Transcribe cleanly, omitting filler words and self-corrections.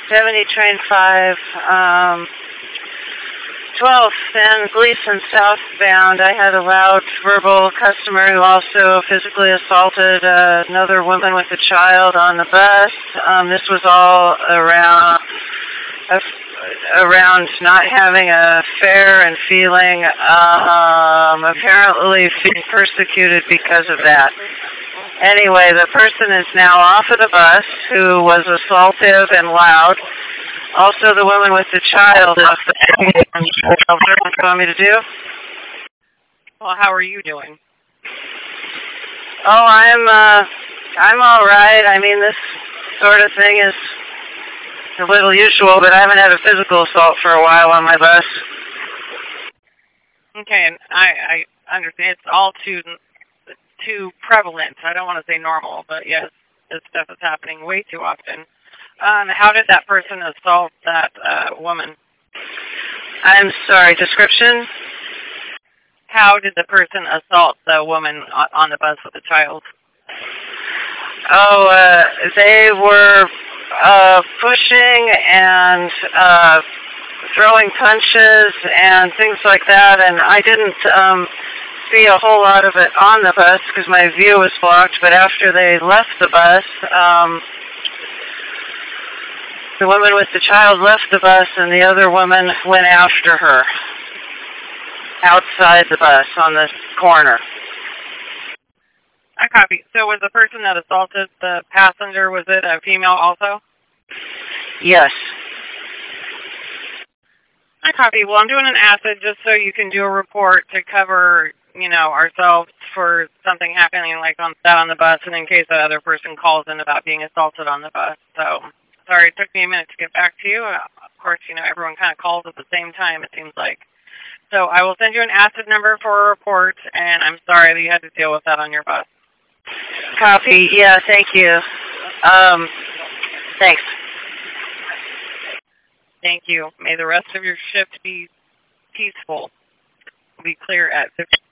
70 Train 5, 12th and Gleason southbound. I had a loud verbal customer who also physically assaulted another woman with a child on the bus. This was all around not having a fare and feeling apparently being persecuted because of that. Anyway, the person is now off of the bus who was assaultive and loud. Also, the woman with the child left the What do you want me to do? Well, how are you doing? Oh, I'm all right. I mean, this sort of thing is a little usual, but I haven't had a physical assault for a while on my bus. Okay, and I understand it's all too prevalent. I don't want to say normal, but yes, this stuff is happening way too often. How did that person assault that woman? I'm sorry, description? How did the person assault the woman on the bus with the child? Oh, they were pushing and throwing punches and things like that, and I didn't see a whole lot of it on the bus because my view was blocked, but after they left the bus, the woman with the child left the bus and the other woman went after her outside the bus on the corner. I copy. So was the person that assaulted the passenger, was it a female also? Yes. I copy. Well, I'm doing an acid just so you can do a report to cover, ourselves for something happening like that on the bus, and in case that other person calls in about being assaulted on the bus. So, sorry, it took me a minute to get back to you. Of course, everyone kind of calls at the same time, it seems like. So I will send you an acid number for a report, and I'm sorry that you had to deal with that on your bus. Copy. Yeah, thank you. Thanks. Thank you. May the rest of your shift be peaceful. We'll be clear at 50.